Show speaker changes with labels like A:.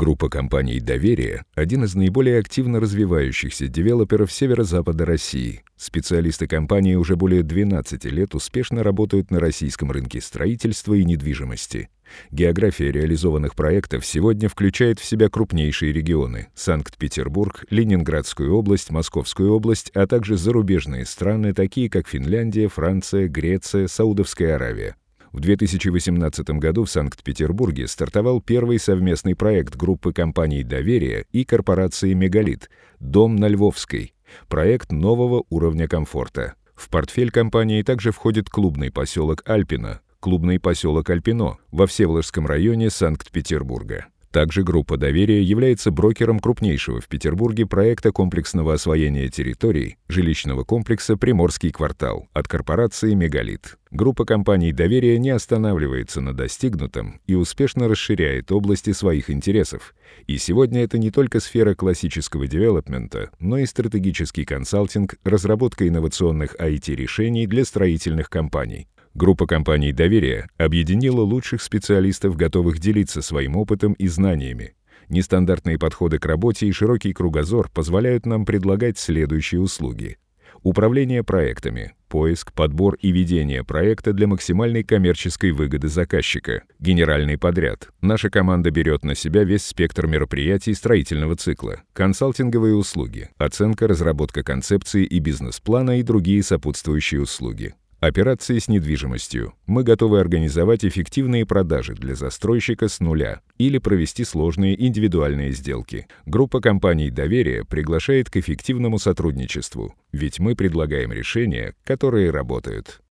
A: Группа компаний «Доверие» – один из наиболее активно развивающихся девелоперов северо-запада России. Специалисты компании уже более 12 лет успешно работают на российском рынке строительства и недвижимости. География реализованных проектов сегодня включает в себя крупнейшие регионы – Санкт-Петербург, Ленинградскую область, Московскую область, а также зарубежные страны, такие как Финляндия, Франция, Греция, Саудовская Аравия. В 2018 году в Санкт-Петербурге стартовал первый совместный проект группы компаний «Доверие» и корпорации «Мегалит» «Дом на Львовской» – проект нового уровня комфорта. В портфель компании также входит клубный поселок Альпино, клубный поселок Альпино во Всеволожском районе Санкт-Петербурга. Также группа «Доверие» является брокером крупнейшего в Петербурге проекта комплексного освоения территорий жилищного комплекса «Приморский квартал» от корпорации «Мегалит». Группа компаний «Доверие» не останавливается на достигнутом и успешно расширяет области своих интересов. И сегодня это не только сфера классического девелопмента, но и стратегический консалтинг, разработка инновационных IT-решений для строительных компаний. Группа компаний «Доверие» объединила лучших специалистов, готовых делиться своим опытом и знаниями. Нестандартные подходы к работе и широкий кругозор позволяют нам предлагать следующие услуги. Управление проектами, поиск, подбор и ведение проекта для максимальной коммерческой выгоды заказчика, генеральный подряд. Наша команда берет на себя весь спектр мероприятий строительного цикла, консалтинговые услуги, оценка, разработка концепции и бизнес-плана и другие сопутствующие услуги. Операции с недвижимостью. Мы готовы организовать эффективные продажи для застройщика с нуля или провести сложные индивидуальные сделки. Группа компаний «Доверие» приглашает к эффективному сотрудничеству, ведь мы предлагаем решения, которые работают.